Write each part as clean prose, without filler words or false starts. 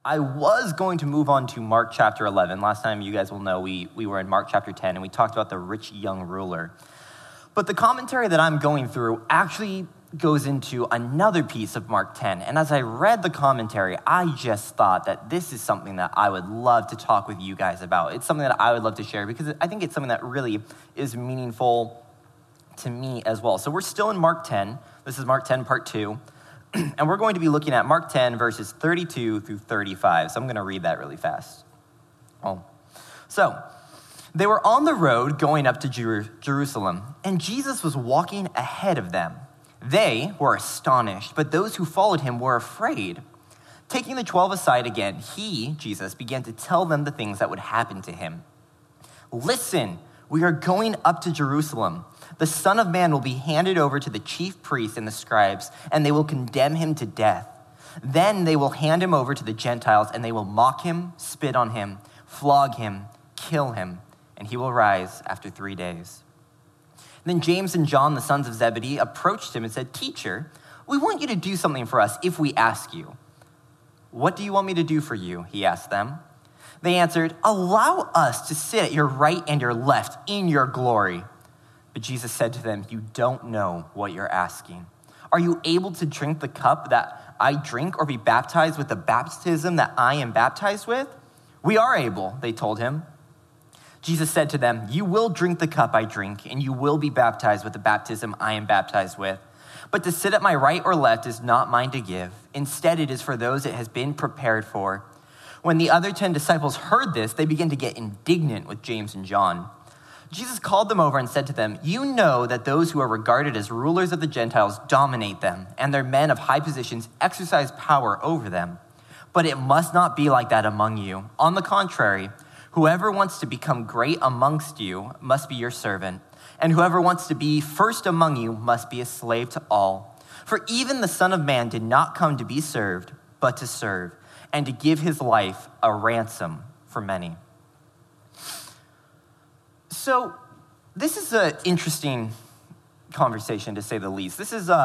I was going to move on to Mark chapter 11. Last time, you guys will know, we were in Mark chapter 10, and we talked about the rich young ruler. But the commentary that I'm going through actually goes into another piece of Mark 10. And as I read the commentary, I just thought that this is something that I would love to talk with you guys about. It's something that I would love to share because I think it's something that really is meaningful to me as well. So we're still in Mark 10. This is Mark 10, part 2. And we're going to be looking at Mark 10, verses 32 through 35. So I'm going to read that really fast. So they were on the road going up to Jerusalem, and Jesus was walking ahead of them. They were astonished, but those who followed him were afraid. Taking the 12 aside again, Jesus, began to tell them the things that would happen to him. Listen, we are going up to Jerusalem. The Son of Man will be handed over to the chief priests and the scribes, and they will condemn him to death. Then they will hand him over to the Gentiles, and they will mock him, spit on him, flog him, kill him, and he will rise after 3 days. Then James and John, the sons of Zebedee, approached him and said, Teacher, we want you to do something for us if we ask you. What do you want me to do for you? He asked them. They answered, allow us to sit at your right and your left in your glory. But Jesus said to them, you don't know what you're asking. Are you able to drink the cup that I drink or be baptized with the baptism that I am baptized with? We are able, they told him. Jesus said to them, you will drink the cup I drink, and you will be baptized with the baptism I am baptized with. But to sit at my right or left is not mine to give. Instead, it is for those it has been prepared for. When the other 10 disciples heard this, they began to get indignant with James and John. Jesus called them over and said to them, you know that those who are regarded as rulers of the Gentiles dominate them, and their men of high positions exercise power over them. But it must not be like that among you. On the contrary, whoever wants to become great amongst you must be your servant, and whoever wants to be first among you must be a slave to all. For even the Son of Man did not come to be served, but to serve, and to give his life a ransom for many. So this is an interesting conversation, to say the least. This is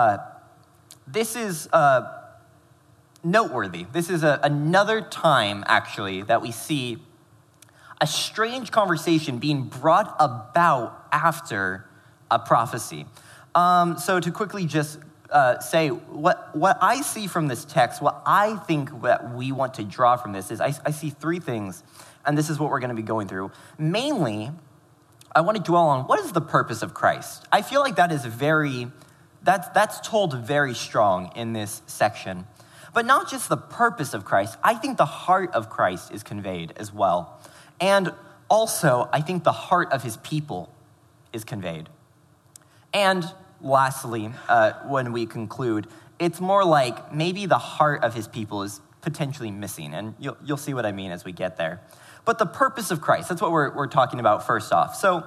noteworthy. This is another time, actually, that we see a strange conversation being brought about after a prophecy. So to quickly just say what I see from this text, what I think that we want to draw from this is I see three things, and this is what we're going to be going through. Mainly, I want to dwell on what is the purpose of Christ. I feel like that is that's told very strong in this section. But not just the purpose of Christ, I think the heart of Christ is conveyed as well. And also, I think the heart of his people is conveyed. And lastly, when we conclude, it's more like maybe the heart of his people is potentially missing. And you'll see what I mean as we get there. But the purpose of Christ, that's what we're talking about first off. So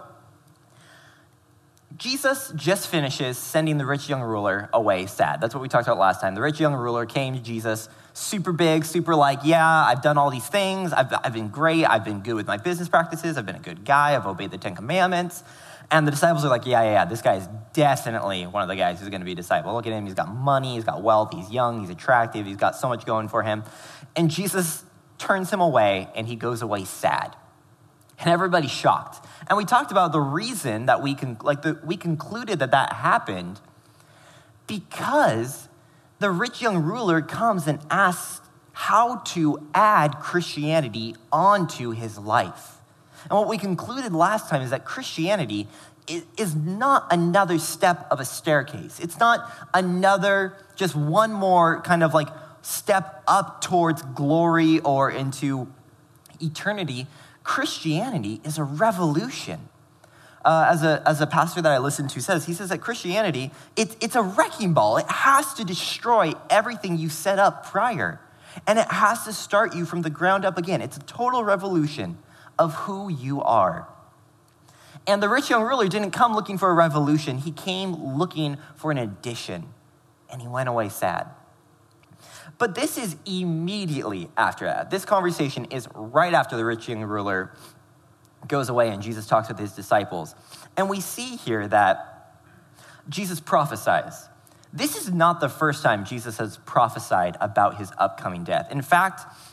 Jesus just finishes sending the rich young ruler away sad. That's what we talked about last time. The rich young ruler came to Jesus, super big, super like, yeah, I've done all these things. I've been great. I've been good with my business practices. I've been a good guy. I've obeyed the 10 Commandments. And the disciples are like, yeah, this guy is definitely one of the guys who's going to be a disciple. Look at him. He's got money. He's got wealth. He's young. He's attractive. He's got so much going for him. And Jesus turns him away, and he goes away sad. And everybody's shocked. And we talked about the reason that we concluded that happened because the rich young ruler comes and asks how to add Christianity onto his life. And what we concluded last time is that Christianity is not another step of a staircase. It's not just one more kind of like step up towards glory or into eternity. Christianity is a revolution. As a pastor that I listen to says, he says that Christianity, it's a wrecking ball. It has to destroy everything you set up prior. And it has to start you from the ground up again. It's a total revolution of who you are. And the rich young ruler didn't come looking for a revolution. He came looking for an addition. And he went away sad. But this is immediately after that. This conversation is right after the rich young ruler goes away and Jesus talks with his disciples. And we see here that Jesus prophesies. This is not the first time Jesus has prophesied about his upcoming death. In fact,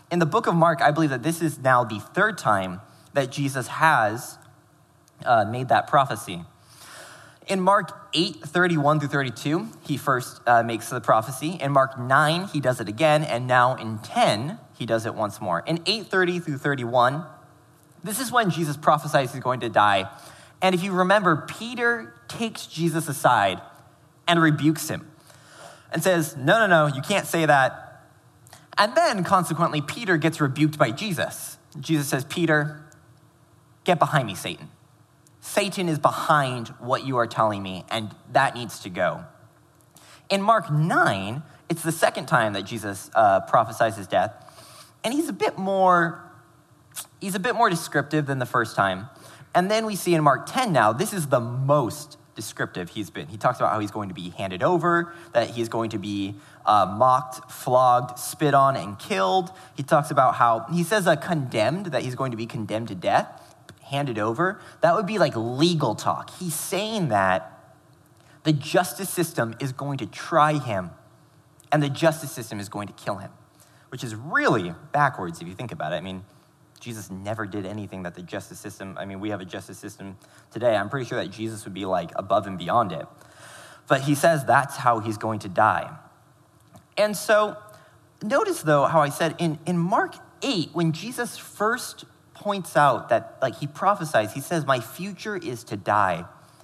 In the book of Mark, I believe that this is now the third time that Jesus has made that prophecy. In Mark 8:31 through 32, he first makes the prophecy. In Mark 9, he does it again. And now in 10, he does it once more. In 8:30 through 31, this is when Jesus prophesies he's going to die. And if you remember, Peter takes Jesus aside and rebukes him and says, no, you can't say that. And then, consequently, Peter gets rebuked by Jesus. Jesus says, Peter, get behind me, Satan. Satan is behind what you are telling me, and that needs to go. In Mark 9, it's the second time that Jesus prophesies his death, and he's a bit more descriptive than the first time. And then we see in Mark 10 now, this is the most descriptive he's been. He talks about how he's going to be handed over, that he's going to be mocked, flogged, spit on, and killed. He talks about how, he says condemned, that he's going to be condemned to death, handed over. That would be like legal talk. He's saying that the justice system is going to try him, and the justice system is going to kill him, which is really backwards if you think about it. I mean, Jesus never did anything that the justice system, we have a justice system today. I'm pretty sure that Jesus would be like above and beyond it. But he says that's how he's going to die. And so notice though how I said in Mark 8, when Jesus first points out that he prophesies, he says, my future is to die.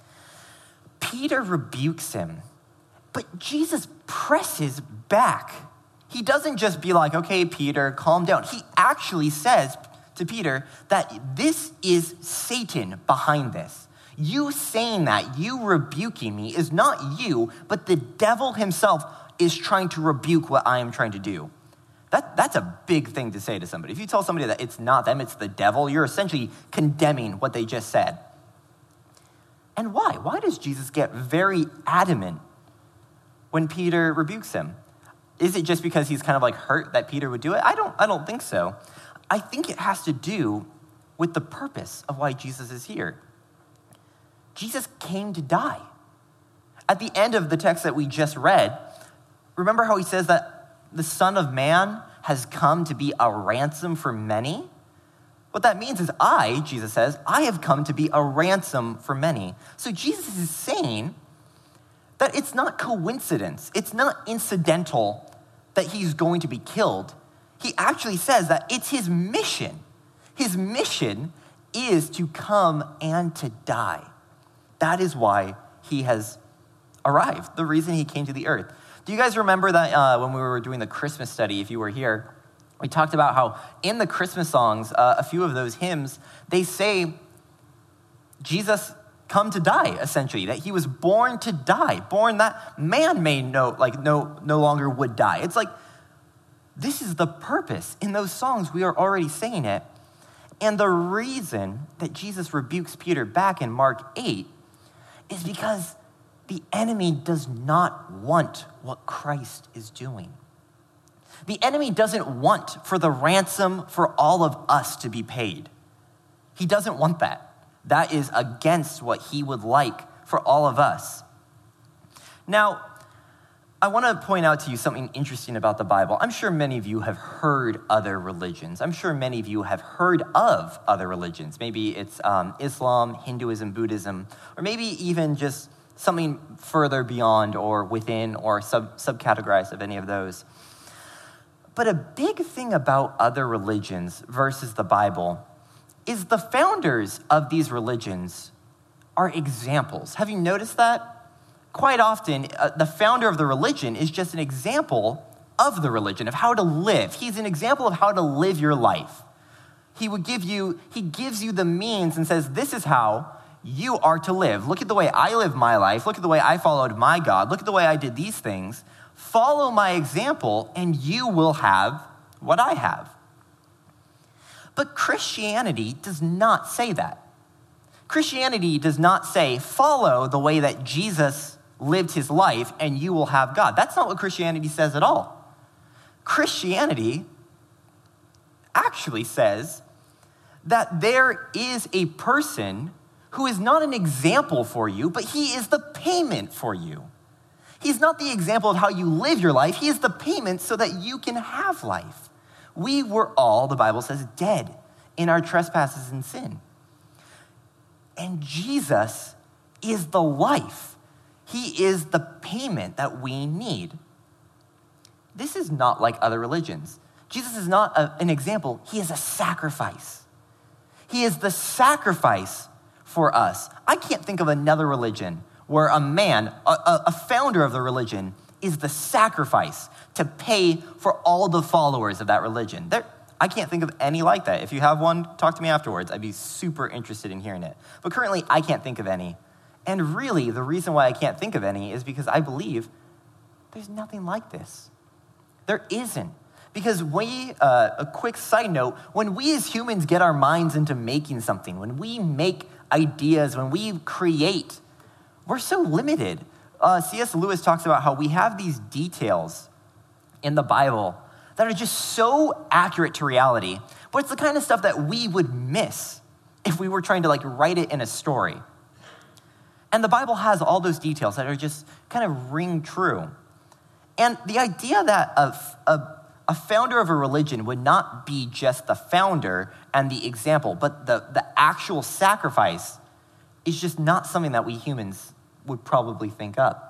Peter rebukes him, but Jesus presses back. He doesn't just be like, okay, Peter, calm down. He actually says to Peter that this is Satan behind this. You saying that, you rebuking me is not you, but the devil himself is trying to rebuke what I am trying to do. That's a big thing to say to somebody. If you tell somebody that it's not them, it's the devil, you're essentially condemning what they just said. And why? Why does Jesus get very adamant when Peter rebukes him? Is it just because he's kind of like hurt that Peter would do it? I don't think so. I think it has to do with the purpose of why Jesus is here. Jesus came to die. At the end of the text that we just read, remember how he says that the Son of Man has come to be a ransom for many? What that means is Jesus says, I have come to be a ransom for many. So Jesus is saying that it's not coincidence, it's not incidental that he's going to be killed. He actually says that it's his mission. His mission is to come and to die. That is why he has arrived, the reason he came to the earth. Do you guys remember that when we were doing the Christmas study, if you were here, we talked about how in the Christmas songs, a few of those hymns, they say Jesus come to die, essentially, that he was born to die, born that man may no longer would die. It's like, this is the purpose. In those songs, we are already saying it. And the reason that Jesus rebukes Peter back in Mark 8 is because the enemy does not want what Christ is doing. The enemy doesn't want for the ransom for all of us to be paid. He doesn't want that. That is against what he would like for all of us. Now, I want to point out to you something interesting about the Bible. I'm sure many of you have heard other religions. I'm sure many of you have heard of other religions. Maybe it's Islam, Hinduism, Buddhism, or maybe even just something further beyond or within or subcategorized of any of those. But a big thing about other religions versus the Bible is the founders of these religions are examples. Have you noticed that? Quite often, the founder of the religion is just an example of the religion, of how to live. He's an example of how to live your life. He gives you the means and says, this is how you are to live. Look at the way I live my life. Look at the way I followed my God. Look at the way I did these things. Follow my example, and you will have what I have. But Christianity does not say that. Christianity does not say, follow the way that Jesus lived his life, and you will have God. That's not what Christianity says at all. Christianity actually says that there is a person who is not an example for you, but he is the payment for you. He's not the example of how you live your life. He is the payment so that you can have life. We were all, the Bible says, dead in our trespasses and sin. And Jesus is the life. He is the payment that we need. This is not like other religions. Jesus is not an example. He is a sacrifice. He is the sacrifice for us. I can't think of another religion where a man, a founder of the religion, is the sacrifice to pay for all the followers of that religion. I can't think of any like that. If you have one, talk to me afterwards. I'd be super interested in hearing it. But currently, I can't think of any. And really, the reason why I can't think of any is because I believe there's nothing like this. There isn't. Because a quick side note, when we as humans get our minds into making something, when we make ideas, when we create, we're so limited. C.S. Lewis talks about how we have these details in the Bible that are just so accurate to reality, but it's the kind of stuff that we would miss if we were trying to write it in a story. And the Bible has all those details that are just kind of ring true. And the idea that a founder of a religion would not be just the founder and the example, but the actual sacrifice is just not something that we humans would probably think up.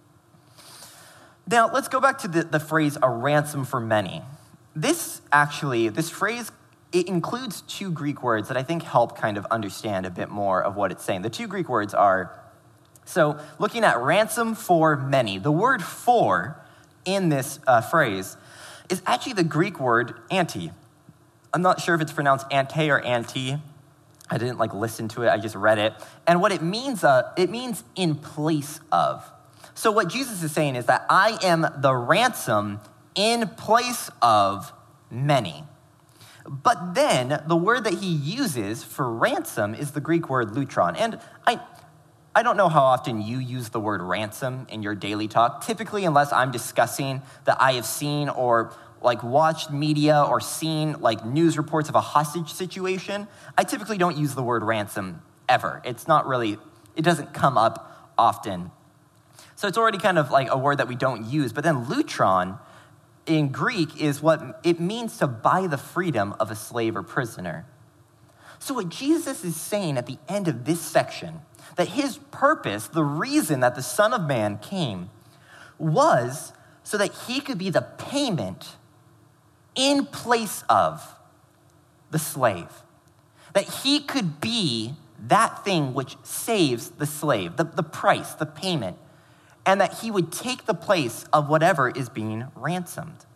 Now, let's go back to the phrase, a ransom for many. This phrase, it includes two Greek words that I think help kind of understand a bit more of what it's saying. The two Greek words are, so looking at ransom for many, the word for in this phrase is actually the Greek word anti. I'm not sure if it's pronounced ante or anti. I didn't listen to it, I just read it. And what it means in place of. So what Jesus is saying is that I am the ransom in place of many. But then the word that he uses for ransom is the Greek word lutron. And I don't know how often you use the word ransom in your daily talk. Typically, unless I'm discussing that I have seen or watched media or seen news reports of a hostage situation, I typically don't use the word ransom ever. It's not really, it doesn't come up often. So it's already kind of a word that we don't use. But then lutron in Greek is what it means to buy the freedom of a slave or prisoner. So what Jesus is saying at the end of this section, that his purpose, the reason that the Son of Man came, was so that he could be the payment in place of the slave. That he could be that thing which saves the slave, the price, the payment, and that he would take the place of whatever is being ransomed.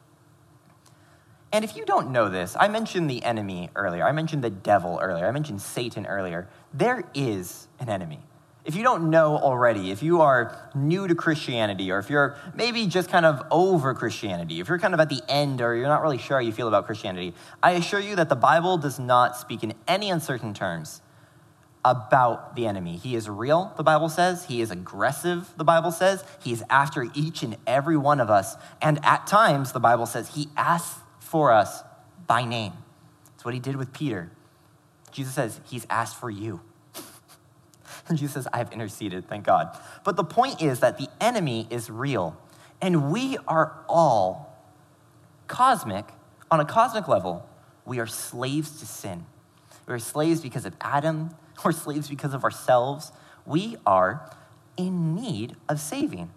And if you don't know this, I mentioned the enemy earlier. I mentioned the devil earlier. I mentioned Satan earlier. There is an enemy. If you don't know already, if you are new to Christianity, or if you're maybe just kind of over Christianity, if you're kind of at the end or you're not really sure how you feel about Christianity, I assure you that the Bible does not speak in any uncertain terms about the enemy. He is real, the Bible says. He is aggressive, the Bible says. He is after each and every one of us. And at times, the Bible says, he asks for us by name. That's what he did with Peter. Jesus says, he's asked for you. And Jesus says, I have interceded, thank God. But the point is that the enemy is real. And we are all cosmic, on a cosmic level, we are slaves to sin. We are slaves because of Adam. We're slaves because of ourselves. We are in need of saving.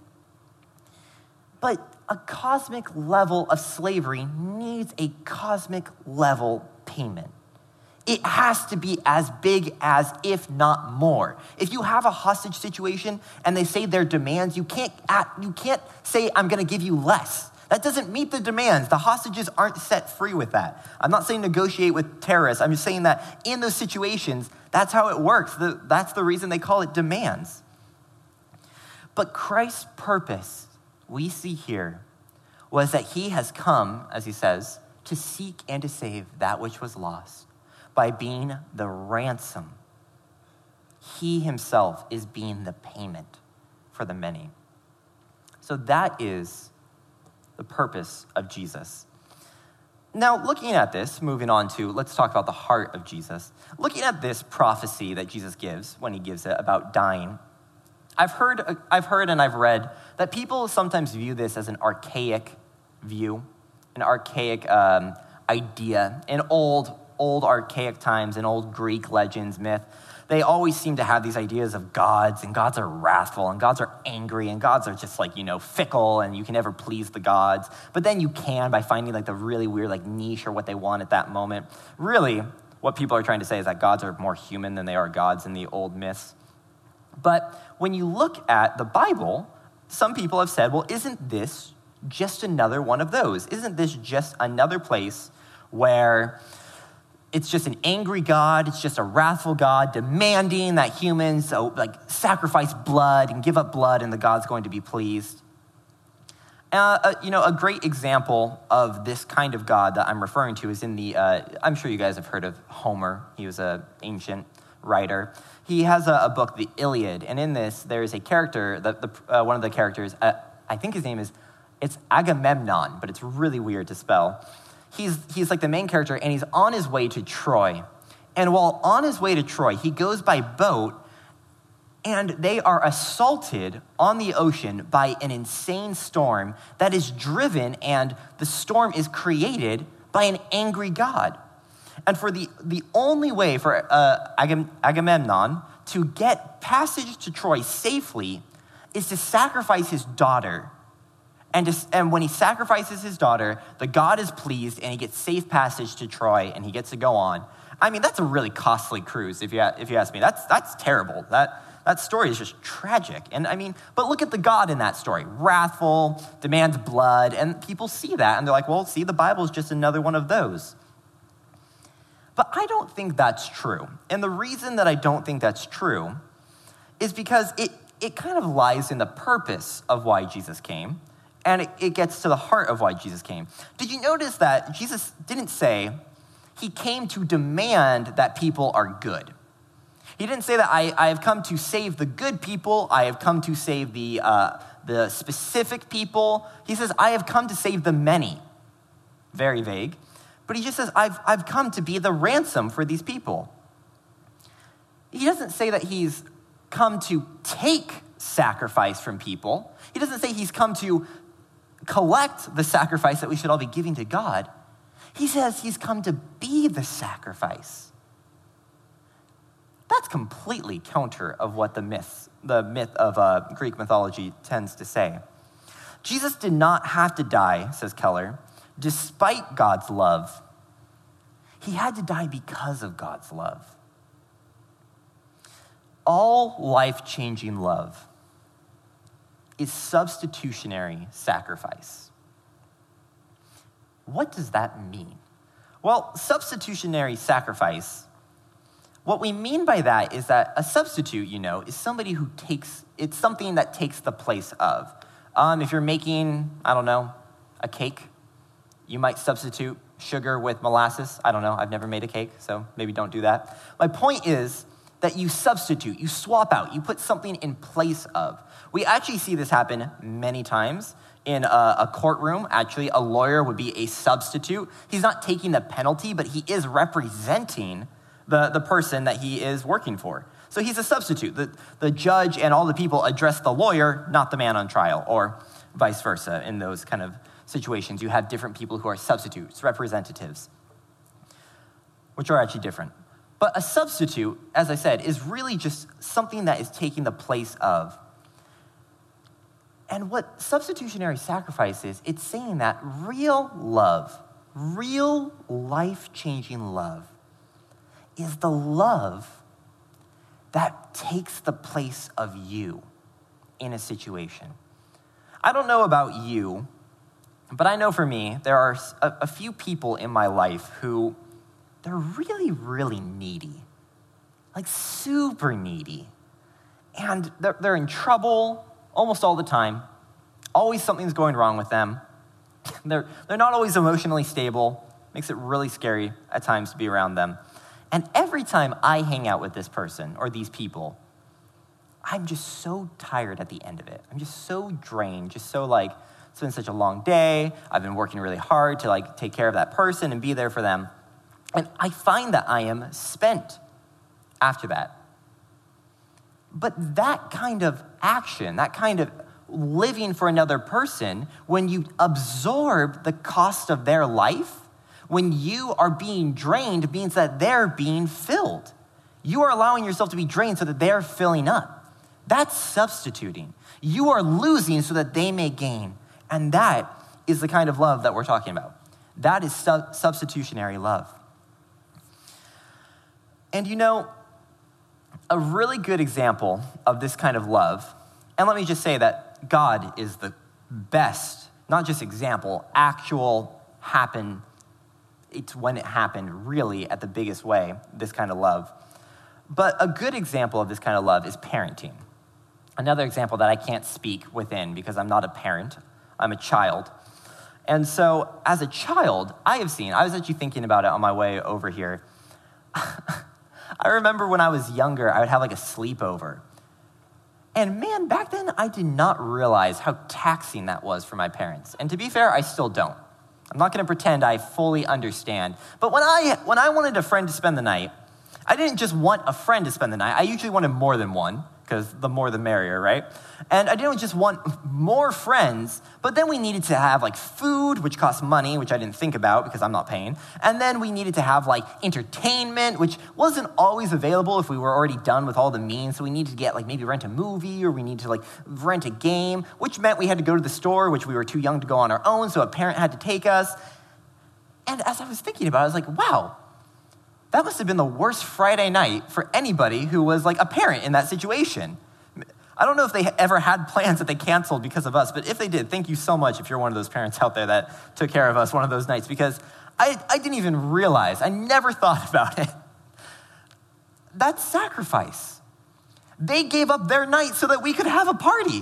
But a cosmic level of slavery needs a cosmic level payment. It has to be as big as, if not more. If you have a hostage situation and they say their demands, you can't say, I'm going to give you less. That doesn't meet the demands. The hostages aren't set free with that. I'm not saying negotiate with terrorists. I'm just saying that in those situations, that's how it works. That's the reason they call it demands. But Christ's purpose, we see here, was that he has come, as he says, to seek and to save that which was lost by being the ransom. He himself is being the payment for the many. So that is the purpose of Jesus. Now, looking at this, moving on to, let's talk about the heart of Jesus. Looking at this prophecy that Jesus gives when he gives it about dying, I've heard and I've read that people sometimes view this as an archaic view, an archaic idea in old archaic times, in old Greek legends, myth. They always seem to have these ideas of gods, and gods are wrathful, and gods are angry, and gods are just fickle, and you can never please the gods. But then you can by finding the really weird niche or what they want at that moment. Really, what people are trying to say is that gods are more human than they are gods in the old myths. But when you look at the Bible, some people have said, well, isn't this just another one of those? Isn't this just another place where it's just an angry God, it's just a wrathful God demanding that humans sacrifice blood and give up blood, and the God's going to be pleased? A great example of this kind of God that I'm referring to is in the, I'm sure you guys have heard of Homer. He was an ancient writer. He has a book, the Iliad, and in this, there's a character, one of the characters, I think his name it's Agamemnon, but it's really weird to spell. He's like the main character, and he's on his way to Troy. And while on his way to Troy, he goes by boat, and they are assaulted on the ocean by an insane storm that is driven, and the storm is created by an angry God. And for the only way for Agamemnon to get passage to Troy safely is to sacrifice his daughter. And when he sacrifices his daughter, the god is pleased, and he gets safe passage to Troy, and he gets to go on. I mean, that's a really costly cruise, if you ask me. That's terrible. That story is just tragic. And but look at the God in that story. Wrathful, demands blood, and people see that, and they're like, well, see, the Bible is just another one of those. But I don't think that's true. And the reason that I don't think that's true is because it kind of lies in the purpose of why Jesus came. And it gets to the heart of why Jesus came. Did you notice that Jesus didn't say he came to demand that people are good? He didn't say that I have come to save the good people. I have come to save the specific people. He says, I have come to save the many. Very vague. But he just says, I've come to be the ransom for these people. He doesn't say that he's come to take sacrifice from people. He doesn't say he's come to collect the sacrifice that we should all be giving to God. He says he's come to be the sacrifice. That's completely counter of what the myth of Greek mythology tends to say. Jesus did not have to die, says Keller, despite God's love. He had to die because of God's love. All life-changing love is substitutionary sacrifice. What does that mean? Well, substitutionary sacrifice, what we mean by that is that a substitute, is somebody who it's something that takes the place of. If you're making, a cake, you might substitute sugar with molasses. I don't know, I've never made a cake, so maybe don't do that. My point is that you substitute, you swap out, you put something in place of. We actually see this happen many times in a courtroom. Actually, a lawyer would be a substitute. He's not taking the penalty, but he is representing the person that he is working for. So he's a substitute. The judge and all the people address the lawyer, not the man on trial, or vice versa. In those kind of situations, you have different people who are substitutes, representatives, which are actually different. But a substitute, as I said, is really just something that is taking the place of. And what substitutionary sacrifice is, it's saying that real love, real life-changing love, is the love that takes the place of you in a situation. I don't know about you, but I know for me, there are a few people in my life who they're really, really needy, like super needy. And they're in trouble almost all the time. Always something's going wrong with them. They're not always emotionally stable. Makes it really scary at times to be around them. And every time I hang out with this person or these people, I'm just so tired at the end of it. I'm just so drained, just so it's been such a long day. I've been working really hard to take care of that person and be there for them. And I find that I am spent after that. But that kind of action, that kind of living for another person, when you absorb the cost of their life, When you are being drained, it means that they're being filled. You are allowing yourself to be drained so that they're filling up. That's substituting. You are losing so that they may gain. And that is the kind of love that we're talking about. That is substitutionary love. And a really good example of this kind of love, and let me just say that God is the best, not just example, actual happen. It's when it happened really at the biggest way, this kind of love. But a good example of this kind of love is parenting. Another example that I can't speak within because I'm not a parent, I'm a child. And so as a child, I was actually thinking about it on my way over here. I remember when I was younger, I would have like a sleepover. And man, back then I did not realize how taxing that was for my parents. And to be fair, I still don't. I'm not going to pretend I fully understand. But when I wanted a friend to spend the night, I didn't just want a friend to spend the night. I usually wanted more than one, because the more the merrier, right? And I didn't just want more friends, but then we needed to have like food, which costs money, which I didn't think about because I'm not paying. And then we needed to have like entertainment, which wasn't always available if we were already done with all the means. So we needed to get like maybe rent a movie, or we needed to like rent a game, which meant we had to go to the store, which we were too young to go on our own. So a parent had to take us. And as I was thinking about it, I was like, wow, that must have been the worst Friday night for anybody who was like a parent in that situation. I don't know if they ever had plans that they canceled because of us, but if they did, thank you so much if you're one of those parents out there that took care of us one of those nights, because I didn't even realize, I never thought about it. That's sacrifice. They gave up their night so that we could have a party.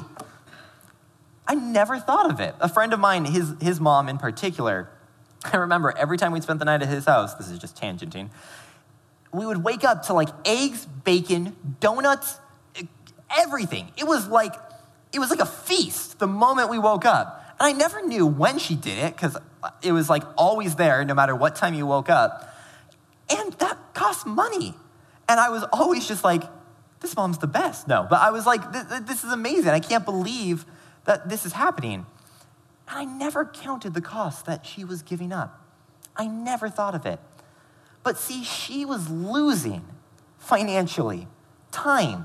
I never thought of it. A friend of mine, his mom in particular, I remember every time we'd spent the night at his house, this is just tangenting, we would wake up to like eggs, bacon, donuts, everything. It was like a feast the moment we woke up. And I never knew when she did it because it was like always there no matter what time you woke up. And that cost money. And I was always just like, this mom's the best. No, but I was like, this is amazing. I can't believe that this is happening. And I never counted the cost that she was giving up. I never thought of it. But see, she was losing financially, time.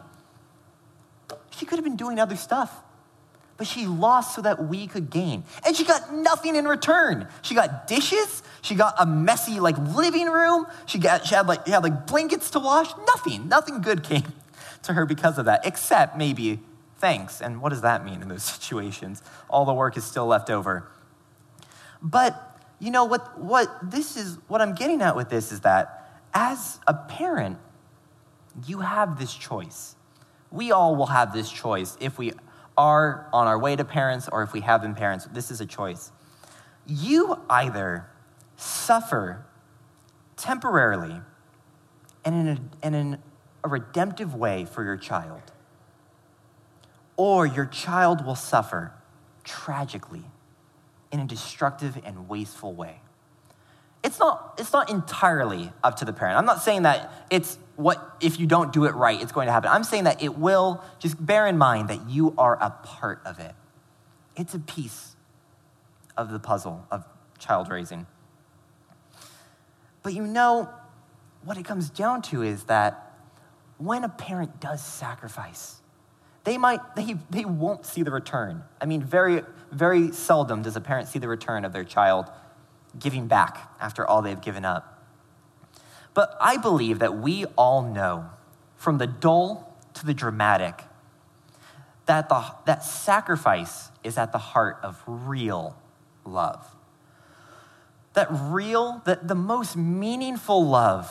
She could have been doing other stuff, but she lost so that we could gain. And she got nothing in return. She got dishes. She got a messy like living room. She had like blankets to wash. Nothing good came to her because of that, except maybe thanks. And what does that mean in those situations? All the work is still left over. But you know what I'm getting at with this is that as a parent, you have this choice. We all will have this choice if we are on our way to parents or if we have been parents. This is a choice. You either suffer temporarily and in a redemptive way for your child, or your child will suffer tragically in a destructive and wasteful way. It's not entirely up to the parent. I'm not saying that if you don't do it right, it's going to happen. I'm saying that it will. Just bear in mind that you are a part of it. It's a piece of the puzzle of child raising. But what it comes down to is that when a parent does sacrifice, they won't see the return. I mean, very, very seldom does a parent see the return of their child giving back after all they've given up. But I believe that we all know, from the dull to the dramatic, that sacrifice is at the heart of real love. That the most meaningful love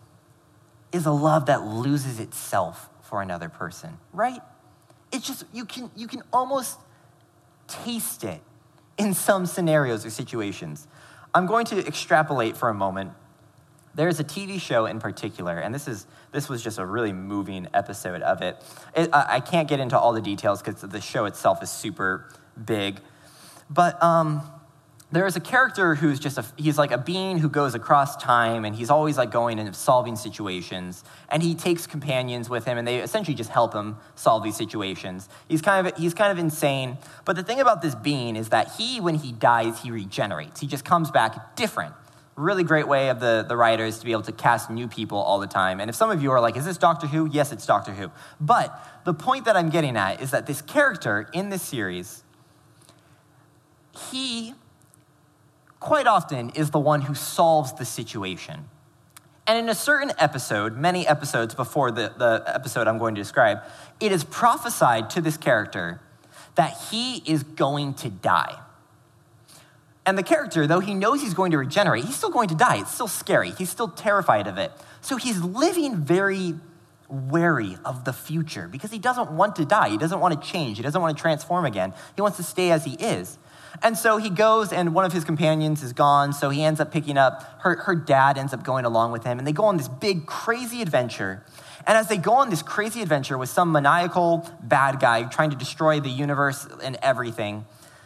is a love that loses itself for another person, right? It's just, you can almost taste it in some scenarios or situations. I'm going to extrapolate for a moment. There's a TV show in particular, and this was just a really moving episode of it. I can't get into all the details because the show itself is super big, but there is a character who's he's like a being who goes across time, and he's always like going and solving situations, and he takes companions with him, and they essentially just help him solve these situations. He's kind of insane, but the thing about this being is that when he dies, he regenerates. He just comes back different, Really great way of the writers to be able to cast new people all the time. And if some of you are like, is this Doctor Who? Yes, it's Doctor Who. But the point that I'm getting at is that this character in this series, he quite often is the one who solves the situation. And in a certain episode, many episodes before the episode I'm going to describe, it is prophesied to this character that he is going to die. And the character, though he knows he's going to regenerate, he's still going to die. It's still scary. He's still terrified of it. So he's living very wary of the future because he doesn't want to die. He doesn't want to change. He doesn't want to transform again. He wants to stay as he is. And so he goes, and one of his companions is gone, so he ends up picking up, her dad ends up going along with him, and they go on this big, crazy adventure. And as they go on this crazy adventure with some maniacal bad guy trying to destroy the universe and everything,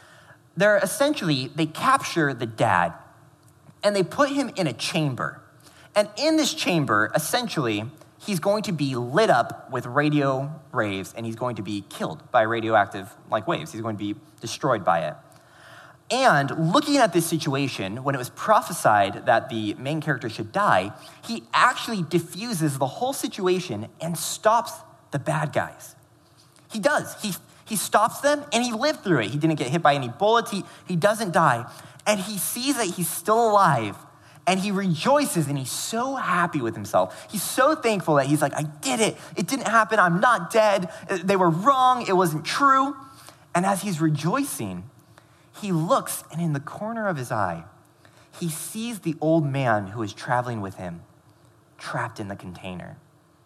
they capture the dad, and they put him in a chamber. And in this chamber, essentially, he's going to be lit up with radio waves, and he's going to be killed by radioactive waves. He's going to be destroyed by it. And looking at this situation, when it was prophesied that the main character should die, he actually diffuses the whole situation and stops the bad guys. He does. He stops them, and he lived through it. He didn't get hit by any bullets. He doesn't die. And he sees that he's still alive, and he rejoices, and he's so happy with himself. He's so thankful that he's like, I did it. It didn't happen. I'm not dead. They were wrong. It wasn't true. And as he's rejoicing, he looks, and in the corner of his eye, he sees the old man who is traveling with him trapped in the container.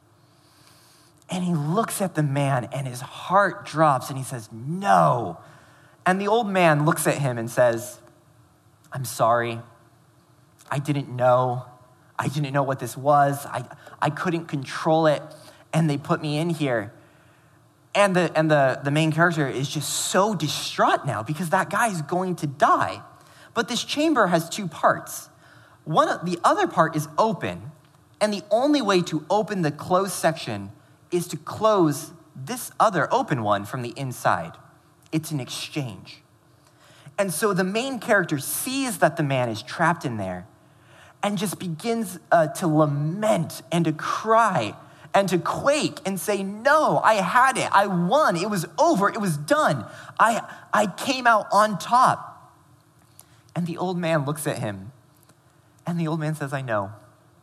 And he looks at the man, and his heart drops, and he says, no. And the old man looks at him and says, I'm sorry. I didn't know. I didn't know what this was. I couldn't control it, and they put me in here. And the main character is just so distraught now because that guy is going to die. But this chamber has two parts. The other part is open, and the only way to open the closed section is to close this other open one from the inside. It's an exchange. And so the main character sees that the man is trapped in there and just begins to lament and to cry and to quake and say, no, I had it. I won. It was over. It was done. I came out on top. And the old man looks at him, and the old man says, I know.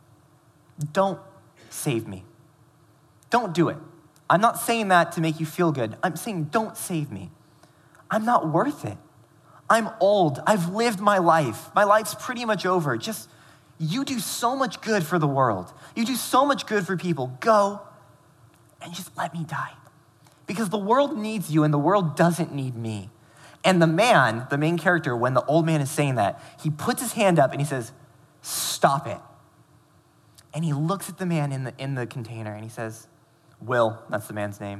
Don't save me. Don't do it. I'm not saying that to make you feel good. I'm saying don't save me. I'm not worth it. I'm old. I've lived my life. My life's pretty much over. Just, you do so much good for the world. You do so much good for people. Go and just let me die. Because the world needs you and the world doesn't need me. And the man, the main character, when the old man is saying that, he puts his hand up and he says, stop it. And he looks at the man in the container and he says, Will, that's the man's name,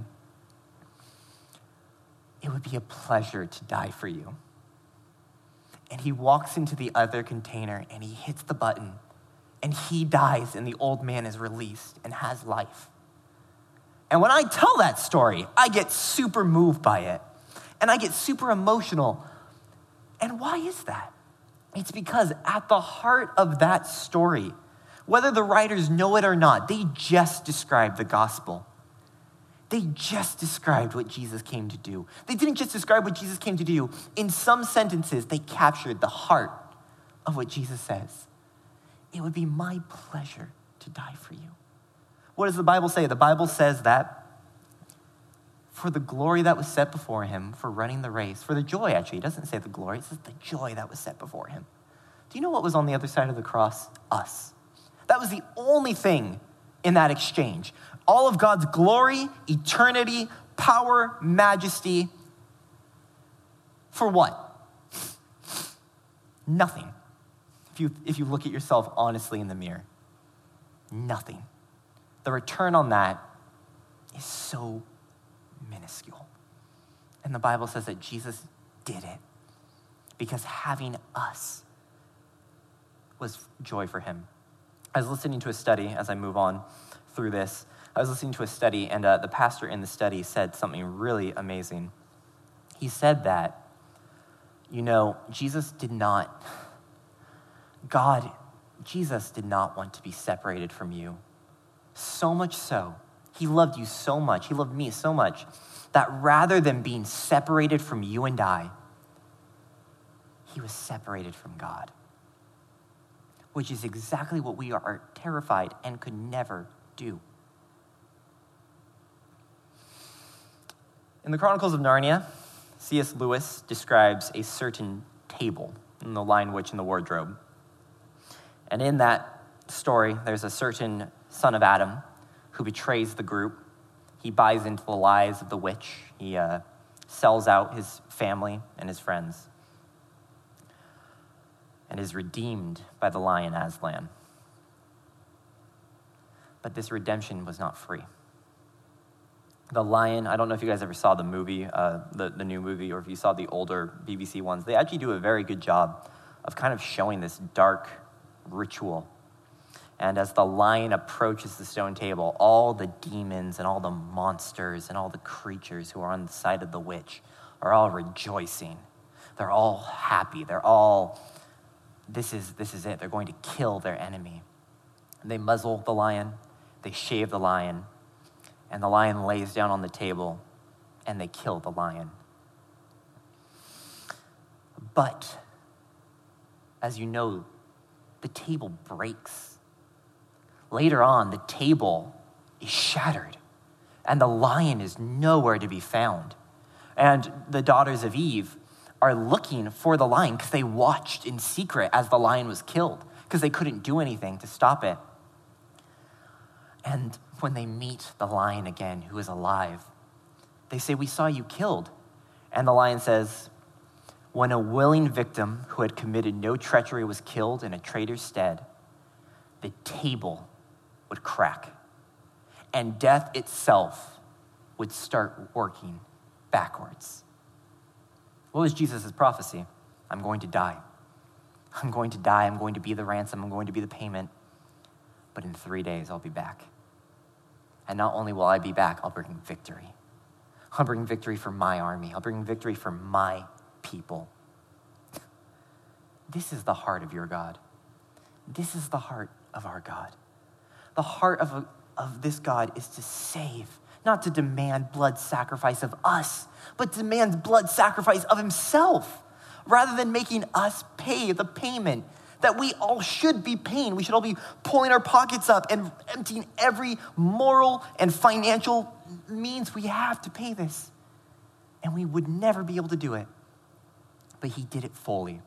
it would be a pleasure to die for you. And he walks into the other container and he hits the button and he dies and the old man is released and has life. And when I tell that story, I get super moved by it and I get super emotional. And why is that? It's because at the heart of that story, whether the writers know it or not, they just described the gospel. They just described what Jesus came to do. They didn't just describe what Jesus came to do. In some sentences, they captured the heart of what Jesus says. It would be my pleasure to die for you. What does the Bible say? The Bible says that for the glory that was set before him, for running the race, for the joy, actually, it doesn't say the glory, it says the joy that was set before him. Do you know what was on the other side of the cross? Us. That was the only thing in that exchange. All of God's glory, eternity, power, majesty. For what? Nothing. If you look at yourself honestly in the mirror, nothing. The return on that is so minuscule. And the Bible says that Jesus did it because having us was joy for him. I was listening to a study as I move on through this. I was listening to a study, and the pastor in the study said something really amazing. He said that, Jesus did not, God Jesus did not want to be separated from you. So much so, he loved you so much, he loved me so much, that rather than being separated from you and I, he was separated from God, which is exactly what we are terrified and could never do. In the Chronicles of Narnia, C.S. Lewis describes a certain table in The Lion, Witch, and the Wardrobe. And in that story, there's a certain son of Adam who betrays the group. He buys into the lies of the witch. He sells out his family and his friends and is redeemed by the lion Aslan. But this redemption was not free. The Lion, I don't know if you guys ever saw the movie, the new movie, or if you saw the older BBC ones. They actually do a very good job of kind of showing this dark ritual. And as the lion approaches the stone table, all the demons and all the monsters and all the creatures who are on the side of the witch are all rejoicing. They're all happy. They're all, this is it. They're going to kill their enemy. And they muzzle the lion. They shave the lion. And the lion lays down on the table, and they kill the lion. But, as you know, the table breaks. Later on, the table is shattered, and the lion is nowhere to be found. And the daughters of Eve are looking for the lion because they watched in secret as the lion was killed, because they couldn't do anything to stop it. And when they meet the lion again, who is alive, they say, "We saw you killed." And the lion says, "When a willing victim who had committed no treachery was killed in a traitor's stead, the table would crack, and death itself would start working backwards." What was Jesus' prophecy? I'm going to die. I'm going to die. I'm going to be the ransom. I'm going to be the payment. But in 3 days, I'll be back. And not only will I be back, I'll bring victory. I'll bring victory for my army. I'll bring victory for my people. This is the heart of your God. This is the heart of our God. The heart of this God is to save, not to demand blood sacrifice of us, but demands blood sacrifice of himself, rather than making us pay the payment that we all should be paying. We should all be pulling our pockets up and emptying every moral and financial means we have to pay this. And we would never be able to do it. But he did it fully.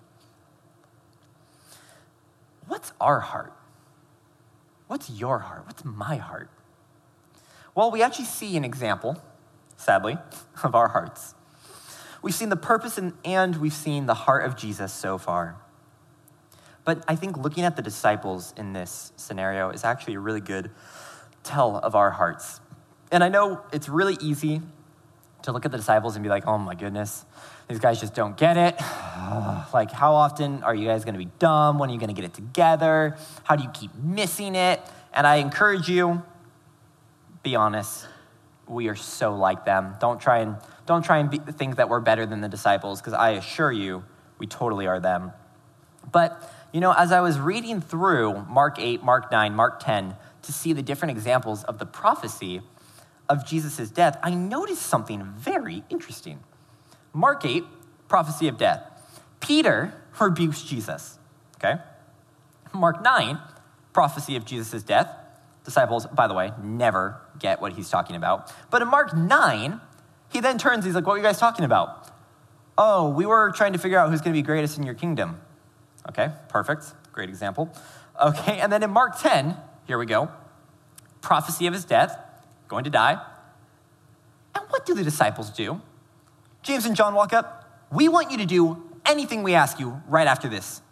What's our heart? What's your heart? What's my heart? Well, we actually see an example, sadly, of our hearts. We've seen the purpose and we've seen the heart of Jesus so far. But I think looking at the disciples in this scenario is actually a really good tell of our hearts. And I know it's really easy to look at the disciples and be like, oh my goodness, these guys just don't get it. Like, how often are you guys going to be dumb? When are you going to get it together? How do you keep missing it? And I encourage you, be honest. We are so like them. Don't try and think that we're better than the disciples, because I assure you, we totally are them. But as I was reading through Mark 8, Mark 9, Mark 10, to see the different examples of the prophecy of Jesus' death, I noticed something very interesting. Mark 8, prophecy of death. Peter rebukes Jesus, okay? Mark 9, prophecy of Jesus' death. Disciples, by the way, never get what he's talking about. But in Mark 9, he then turns, he's like, what are you guys talking about? Oh, we were trying to figure out who's going to be greatest in your kingdom. Okay, perfect. Great example. Okay, and then in Mark 10, here we go. Prophecy of his death, going to die. And what do the disciples do? James and John walk up. We want you to do anything we ask you right after this.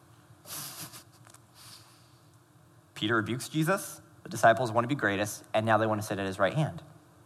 Peter rebukes Jesus. The disciples want to be greatest, and now they want to sit at his right hand.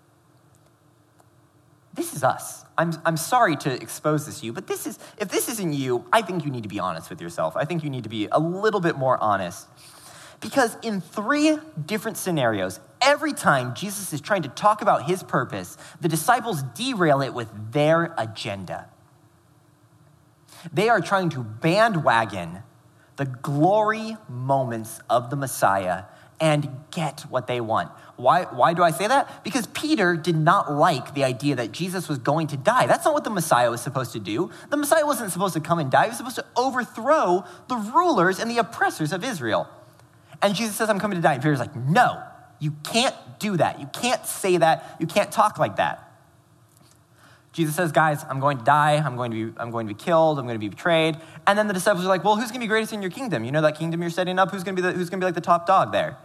This is us. I'm sorry to expose this to you, but if this isn't you, I think you need to be honest with yourself. I think you need to be a little bit more honest. Because in 3 different scenarios, every time Jesus is trying to talk about his purpose, the disciples derail it with their agenda. They are trying to bandwagon the glory moments of the Messiah and get what they want. Why do I say that? Because Peter did not like the idea that Jesus was going to die. That's not what the Messiah was supposed to do. The Messiah wasn't supposed to come and die. He was supposed to overthrow the rulers and the oppressors of Israel. And Jesus says, I'm coming to die. And Peter's like, no, you can't do that. You can't say that. You can't talk like that. Jesus says, guys, I'm going to die. I'm going to be killed. I'm going to be betrayed. And then the disciples are like, well, who's going to be greatest in your kingdom? You know that kingdom you're setting up? Who's going to be like the top dog there?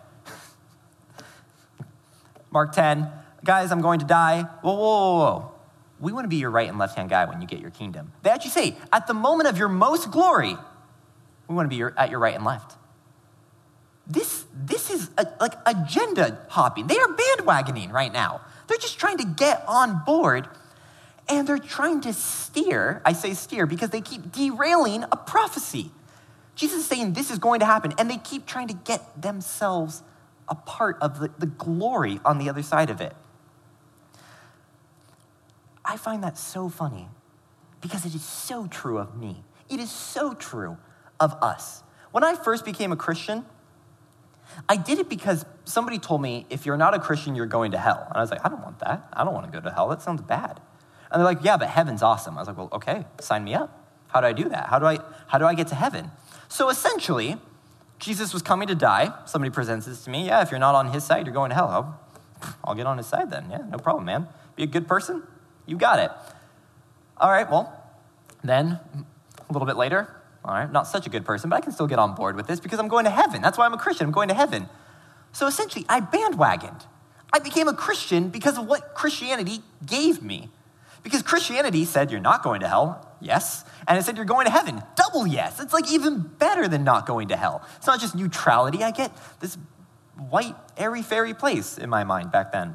Mark 10, guys, I'm going to die. Whoa. We want to be your right and left-hand guy when you get your kingdom. They actually say, at the moment of your most glory, we want to be at your right and left. This is like agenda hopping. They are bandwagoning right now. They're just trying to get on board, and they're trying to steer. I say steer because they keep derailing a prophecy. Jesus is saying this is going to happen, and they keep trying to get themselves a part of the glory on the other side of it. I find that so funny because it is so true of me. It is so true of us. When I first became a Christian, I did it because somebody told me, if you're not a Christian, you're going to hell. And I was like, I don't want that. I don't want to go to hell. That sounds bad. And they're like, yeah, but heaven's awesome. I was like, well, okay, sign me up. How do I do that? How do I get to heaven? So essentially, Jesus was coming to die. Somebody presents this to me. Yeah, if you're not on his side, you're going to hell. I'll get on his side then. Yeah, no problem, man. Be a good person. You got it. All right, well, then a little bit later, all right, not such a good person, but I can still get on board with this because I'm going to heaven. That's why I'm a Christian. I'm going to heaven. So essentially, I bandwagoned. I became a Christian because of what Christianity gave me. Because Christianity said you're not going to hell, yes, and it said you're going to heaven, double yes. It's like even better than not going to hell. It's not just neutrality. I get this white, airy-fairy place in my mind back then.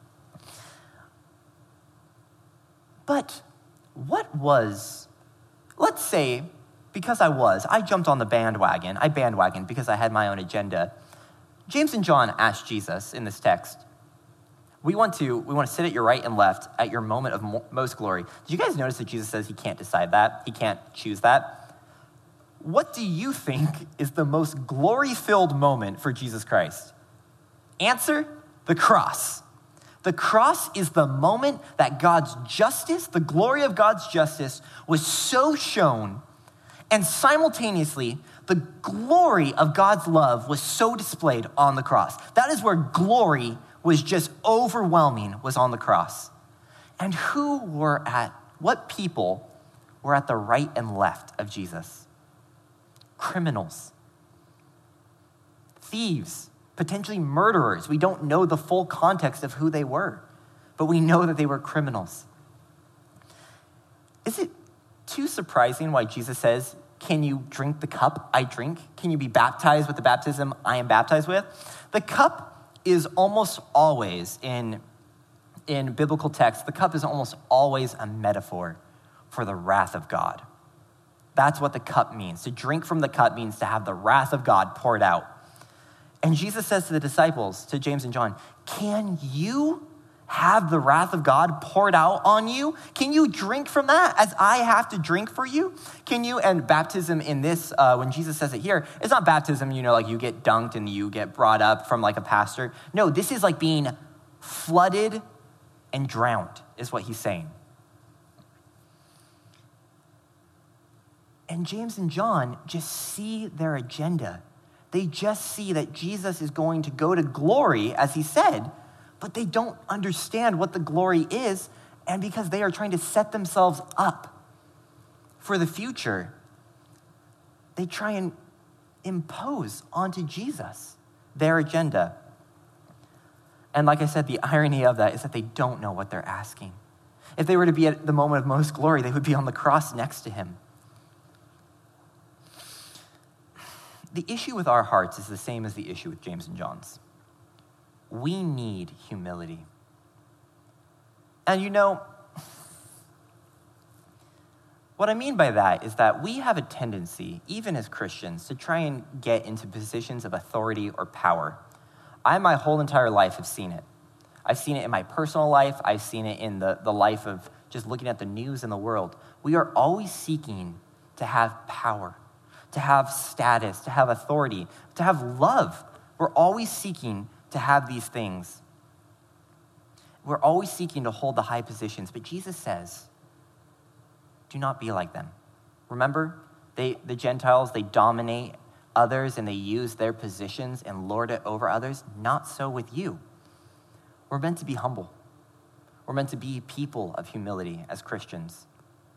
But what was, let's say, because I jumped on the bandwagon. I bandwagoned because I had my own agenda. James and John asked Jesus in this text, we want to sit at your right and left at your moment of most glory. Did you guys notice that Jesus says he can't decide that? He can't choose that? What do you think is the most glory-filled moment for Jesus Christ? Answer, the cross. The cross is the moment that God's justice, the glory of God's justice, was so shown, and simultaneously, the glory of God's love was so displayed on the cross. That is where glory was just overwhelming, was on the cross. And what people were at the right and left of Jesus? Criminals, thieves, potentially murderers. We don't know the full context of who they were, but we know that they were criminals. Is it too surprising why Jesus says, can you drink the cup I drink? Can you be baptized with the baptism I am baptized with? The cup is almost always, in biblical text, the cup is almost always a metaphor for the wrath of God. That's what the cup means. To drink from the cup means to have the wrath of God poured out. And Jesus says to the disciples, to James and John, can you have the wrath of God poured out on you? Can you drink from that as I have to drink for you? Can you? And baptism in this, when Jesus says it here, it's not baptism, like you get dunked and you get brought up from like a pastor. No, this is like being flooded and drowned is what he's saying. And James and John just see their agenda. They just see that Jesus is going to go to glory, as he said, but they don't understand what the glory is, and because they are trying to set themselves up for the future, they try and impose onto Jesus their agenda. And like I said, the irony of that is that they don't know what they're asking. If they were to be at the moment of most glory, they would be on the cross next to him. The issue with our hearts is the same as the issue with James and John's. We need humility. And what I mean by that is that we have a tendency, even as Christians, to try and get into positions of authority or power. I, my whole entire life, have seen it. I've seen it in my personal life. I've seen it in the life of just looking at the news in the world. We are always seeking to have power, to have status, to have authority, to have love. We're always seeking to have these things. We're always seeking to hold the high positions, but Jesus says, do not be like them. Remember, the Gentiles, they dominate others and they use their positions and lord it over others. Not so with you. We're meant to be humble. We're meant to be people of humility as Christians.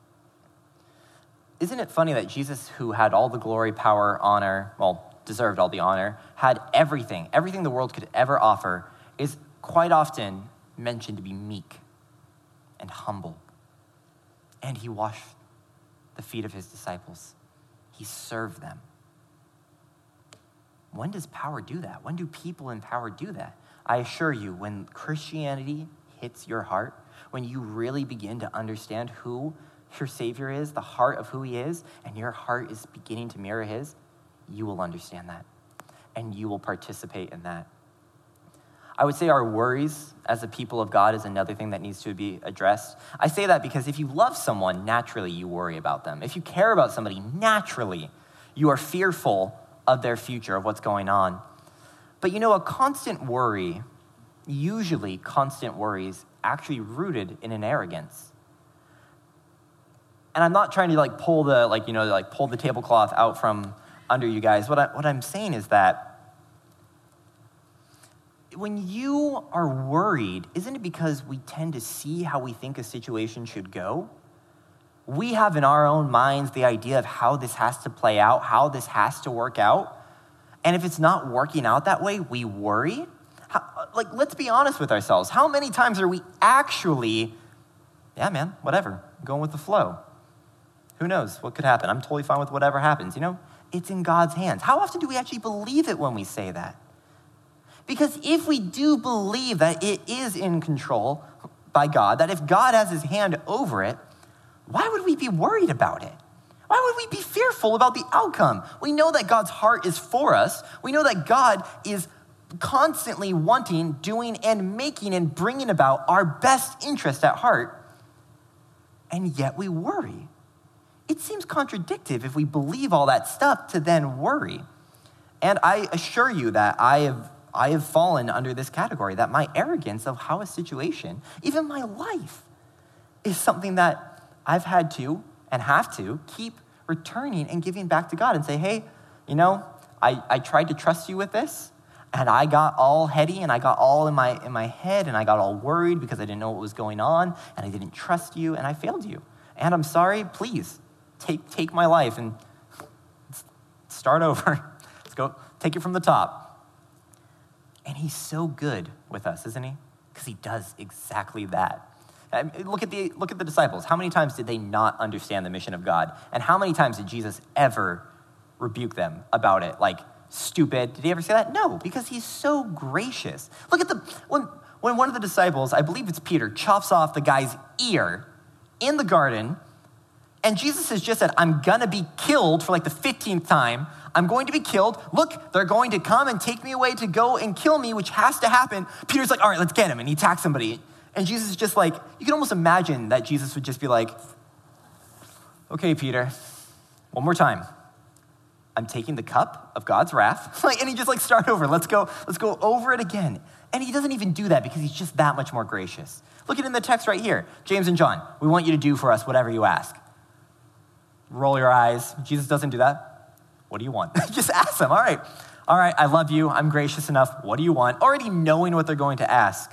Isn't it funny that Jesus, who had all the glory, power, honor, deserved all the honor, had everything the world could ever offer, is quite often mentioned to be meek and humble. And he washed the feet of his disciples. He served them. When does power do that? When do people in power do that? I assure you, when Christianity hits your heart, when you really begin to understand who your Savior is, the heart of who he is, and your heart is beginning to mirror his, you will understand that, and you will participate in that. I would say our worries as a people of God is another thing that needs to be addressed. I say that because if you love someone, naturally you worry about them. If you care about somebody, naturally you are fearful of their future, of what's going on. But a constant worry, usually constant worries, actually rooted in an arrogance. And I'm not trying to pull the tablecloth out from under you guys. What I'm saying is that when you are worried, isn't it because we tend to see how we think a situation should go? We have in our own minds the idea of how this has to play out, how this has to work out. And if it's not working out that way, we worry. Let's be honest with ourselves. How many times are we actually, whatever, going with the flow? Who knows what could happen? I'm totally fine with whatever happens. It's in God's hands. How often do we actually believe it when we say that? Because if we do believe that it is in control by God, that if God has his hand over it, why would we be worried about it? Why would we be fearful about the outcome? We know that God's heart is for us. We know that God is constantly wanting, doing, and making and bringing about our best interest at heart. And yet we worry. It seems contradictory if we believe all that stuff to then worry. And I assure you that I have fallen under this category, that my arrogance of how a situation, even my life, is something that I've had to and have to keep returning and giving back to God and say, hey, I tried to trust you with this, and I got all heady and I got all in my head and I got all worried because I didn't know what was going on and I didn't trust you and I failed you. And I'm sorry, please take my life and start over. Let's go take it from the top. And he's so good with us, isn't he? Because he does exactly that. Look at the disciples. How many times did they not understand the mission of God? And how many times did Jesus ever rebuke them about it? Stupid. Did he ever say that? No, because he's so gracious. Look at when one of the disciples, I believe it's Peter, chops off the guy's ear in the garden, and Jesus has just said, I'm going to be killed for the 15th time. I'm going to be killed. Look, they're going to come and take me away to go and kill me, which has to happen. Peter's like, all right, let's get him. And he attacks somebody. And Jesus is just you can almost imagine that Jesus would just be like, okay, Peter, one more time. I'm taking the cup of God's wrath. And he just start over. Let's go over it again. And he doesn't even do that because he's just that much more gracious. Look at it in the text right here. James and John, we want you to do for us whatever you ask. Roll your eyes. Jesus doesn't do that. What do you want? Just ask them. All right, I love you. I'm gracious enough. What do you want? Already knowing what they're going to ask.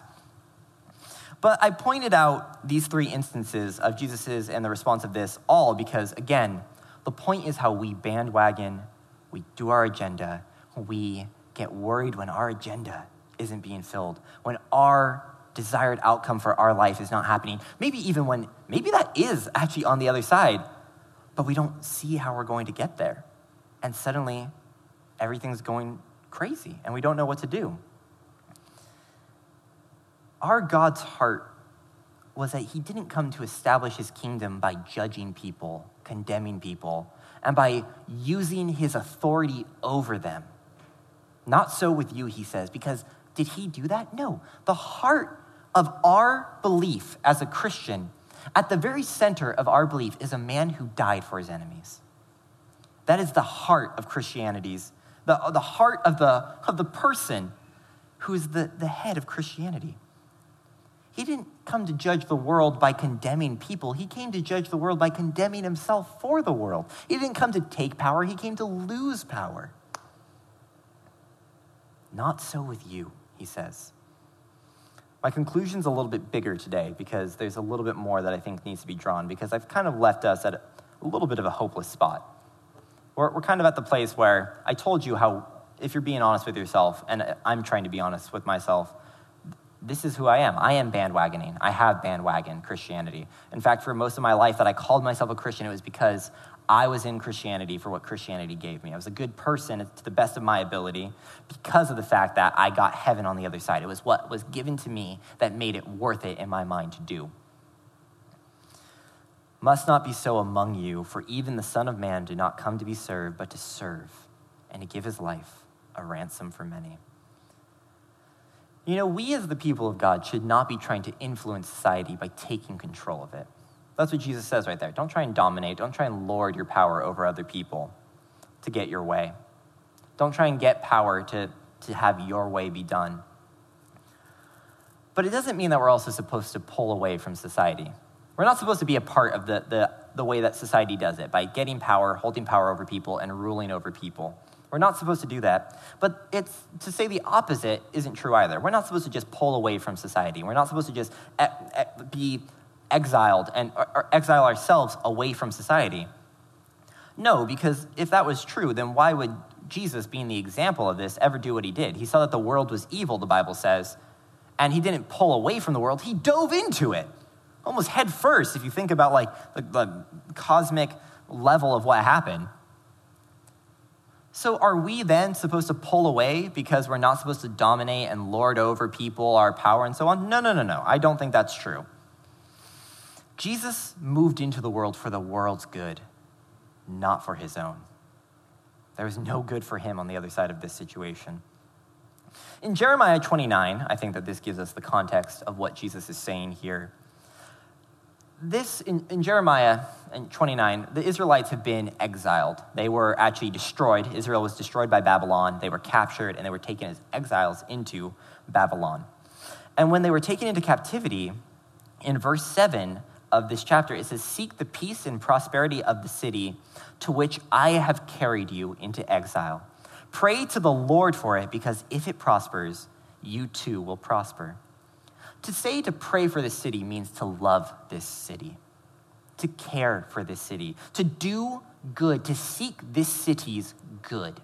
But I pointed out these three instances of Jesus's and the response of this all because, again, the point is how we bandwagon, we do our agenda, we get worried when our agenda isn't being filled, when our desired outcome for our life is not happening, maybe that is actually on the other side, but we don't see how we're going to get there. And suddenly, everything's going crazy, and we don't know what to do. Our God's heart was that he didn't come to establish his kingdom by judging people, condemning people, and by using his authority over them. Not so with you, he says, because did he do that? No. The heart of our belief as a Christian, at the very center of our belief, is a man who died for his enemies. That is the heart of Christianity's, the heart of the person who is the head of Christianity. He didn't come to judge the world by condemning people. He came to judge the world by condemning himself for the world. He didn't come to take power. He came to lose power. Not so with you, he says. My conclusion's a little bit bigger today because there's a little bit more that I think needs to be drawn, because I've kind of left us at a little bit of a hopeless spot. We're kind of at the place where I told you how, if you're being honest with yourself, and I'm trying to be honest with myself, this is who I am. I am bandwagoning. I have bandwagon Christianity. In fact, for most of my life that I called myself a Christian, it was because I was in Christianity for what Christianity gave me. I was a good person to the best of my ability because of the fact that I got heaven on the other side. It was what was given to me that made it worth it in my mind to do. Must not be so among you, for even the Son of Man did not come to be served, but to serve and to give his life a ransom for many. You know, we as the people of God should not be trying to influence society by taking control of it. That's what Jesus says right there. Don't try and dominate. Don't try and lord your power over other people to get your way. Don't try and get power to have your way be done. But it doesn't mean that we're also supposed to pull away from society. We're not supposed to be a part of the way that society does it, by getting power, holding power over people, and ruling over people. We're not supposed to do that. But to say the opposite isn't true either. We're not supposed to just pull away from society. We're not supposed to just be exiled or exile ourselves away from society. No, because if that was true, then why would Jesus, being the example of this, ever do what he did? He saw that the world was evil, the Bible says, and he didn't pull away from the world. He dove into it, almost head first, if you think about like the cosmic level of what happened. So are we then supposed to pull away because we're not supposed to dominate and lord over people, our power, and so on? No. I don't think that's true. Jesus moved into the world for the world's good, not for his own. There was no good for him on the other side of this situation. In Jeremiah 29, I think that this gives us the context of what Jesus is saying here. In Jeremiah 29, the Israelites have been exiled. They were actually destroyed. Israel was destroyed by Babylon. They were captured, and they were taken as exiles into Babylon. And when they were taken into captivity, in verse 7 of this chapter, it says, "Seek the peace and prosperity of the city to which I have carried you into exile. Pray to the Lord for it, because if it prospers, you too will prosper." To say to pray for this city means to love this city, to care for this city, to do good, to seek this city's good.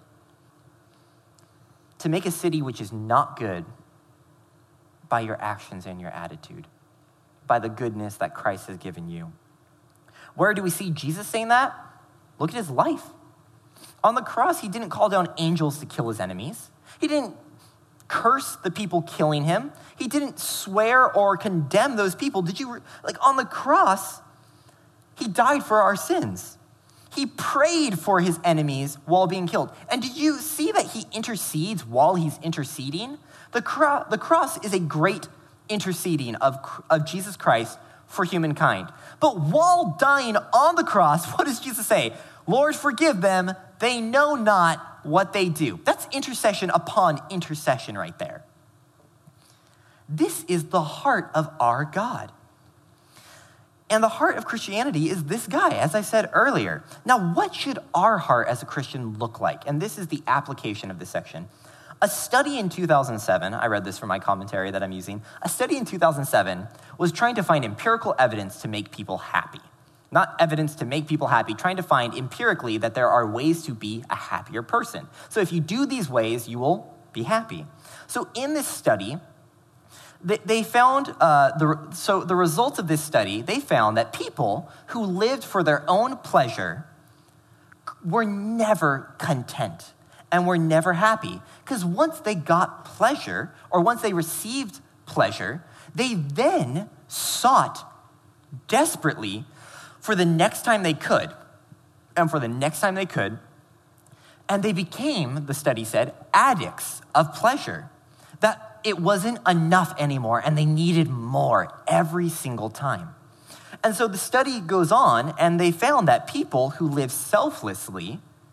To make a city which is not good by your actions and your attitude, by the goodness that Christ has given you. Where do we see Jesus saying that? Look at his life. On the cross, he didn't call down angels to kill his enemies. He didn't curse the people killing him. He didn't swear or condemn those people. On the cross, he died for our sins. He prayed for his enemies while being killed. And did you see that he intercedes while he's interceding? The cross is a great interceding of Jesus Christ for humankind. But while dying on the cross, what does Jesus say? "Lord, forgive them. They know not what they do." That's intercession upon intercession right there. This is the heart of our God. And the heart of Christianity is this guy, as I said earlier. Now, what should our heart as a Christian look like? And this is the application of this section. A study in 2007, I read this from my commentary that I'm using, a study in 2007 was trying to find empirical evidence to make people happy. Not evidence to make people happy, trying to find empirically that there are ways to be a happier person. So if you do these ways, you will be happy. So in this study, they found, the results of this study, they found that people who lived for their own pleasure were never content and were never happy. Because once they got pleasure, or once they received pleasure, they then sought desperately for the next time they could, and for the next time they could, and they became, the study said, addicts of pleasure. That it wasn't enough anymore, and they needed more every single time. And so the study goes on, and they found that people who live selflessly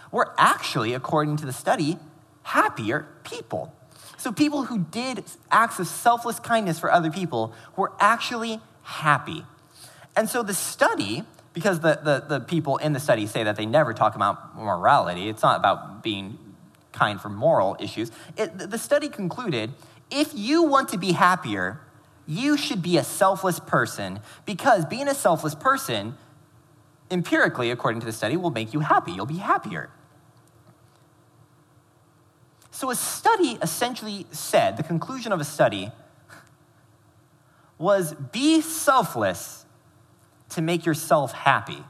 were actually, according to the study, happier people. So people who did acts of selfless kindness for other people were actually happy. And so the study, because the people in the study say that they never talk about morality, it's not about being kind for moral issues, the study concluded, if you want to be happier, you should be a selfless person, because being a selfless person, empirically, according to the study, will make you happy. You'll be happier. So a study essentially said, the conclusion of a study was be selfless to make yourself happy.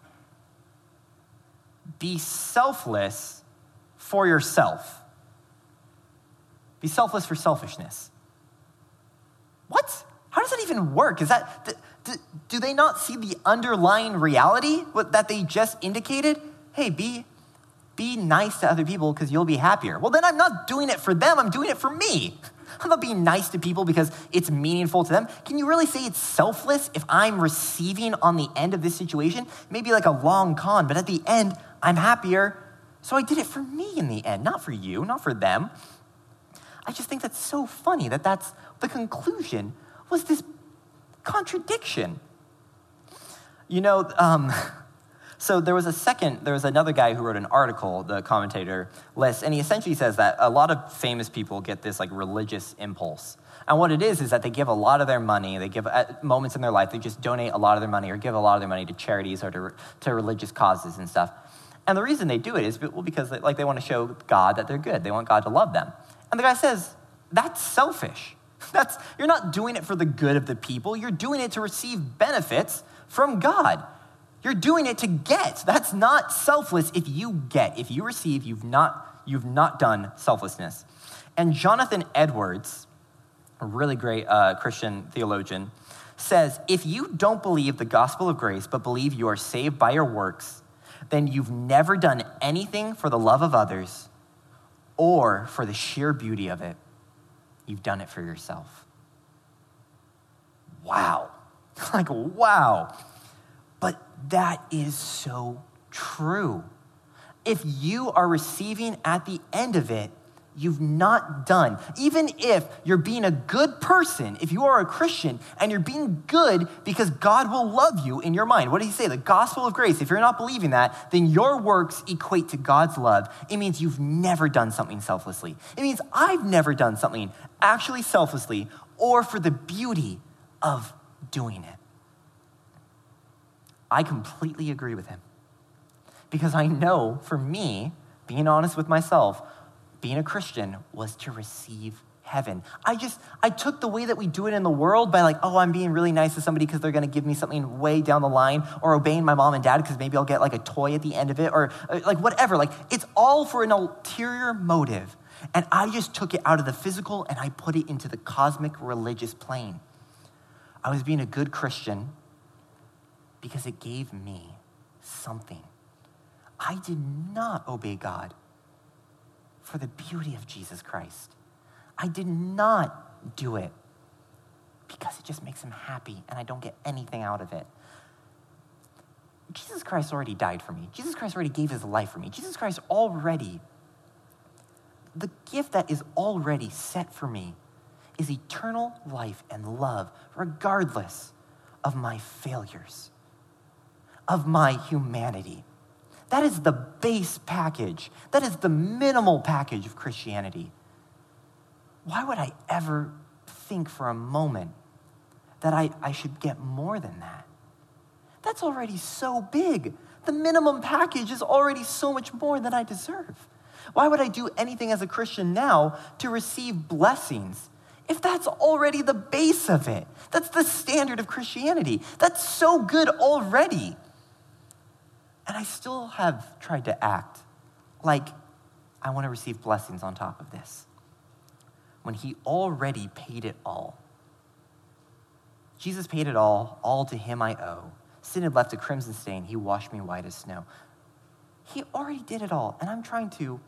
Be selfless for yourself. Be selfless for selfishness. What? How does that even work? Is that, do they not see the underlying reality that they just indicated? Hey, be nice to other people because you'll be happier. Well, then I'm not doing it for them, I'm doing it for me. I'm not being nice to people because it's meaningful to them. Can you really say it's selfless if I'm receiving on the end of this situation? Maybe like a long con, but at the end, I'm happier. So I did it for me in the end, not for you, not for them. I just think that's so funny that that's the conclusion was this contradiction. You know, so there was another guy who wrote an article, the commentator lists, and he essentially says that a lot of famous people get this like religious impulse. And what it is that they give a lot of their money, they give at moments in their life, they just donate a lot of their money or give a lot of their money to charities or to religious causes and stuff. And the reason they do it is because they want to show God that they're good. They want God to love them. And the guy says, that's selfish. You're not doing it for the good of the people. You're doing it to receive benefits from God. You're doing it to get. That's not selfless if you get. If you receive, you've not done selflessness. And Jonathan Edwards, a really great Christian theologian, says, if you don't believe the gospel of grace, but believe you are saved by your works, then you've never done anything for the love of others or for the sheer beauty of it. You've done it for yourself. Wow. Like, wow. But that is so true. If you are receiving at the end of it, you've not done. Even if you're being a good person, if you are a Christian and you're being good because God will love you in your mind. What did he say? The gospel of grace. If you're not believing that, then your works equate to God's love. It means you've never done something selflessly. It means I've never done something actually selflessly or for the beauty of doing it. I completely agree with him. Because I know for me, being honest with myself, being a Christian was to receive heaven. I took the way that we do it in the world by like, oh, I'm being really nice to somebody because they're going to give me something way down the line, or obeying my mom and dad because maybe I'll get like a toy at the end of it, or like whatever. Like it's all for an ulterior motive. And I just took it out of the physical and I put it into the cosmic religious plane. I was being a good Christian because it gave me something. I did not obey God for the beauty of Jesus Christ. I did not do it because it just makes him happy and I don't get anything out of it. Jesus Christ already died for me. Jesus Christ already gave his life for me. Jesus Christ already, the gift that is already set for me is eternal life and love, regardless of my failures, of my humanity. That is the base package. That is the minimal package of Christianity. Why would I ever think for a moment that I should get more than that? That's already so big. The minimum package is already so much more than I deserve. Why would I do anything as a Christian now to receive blessings if that's already the base of it? That's the standard of Christianity. That's so good already. And I still have tried to act like I want to receive blessings on top of this, when he already paid it all. Jesus paid it all to him I owe. Sin had left a crimson stain, he washed me white as snow. He already did it all, and I'm trying to,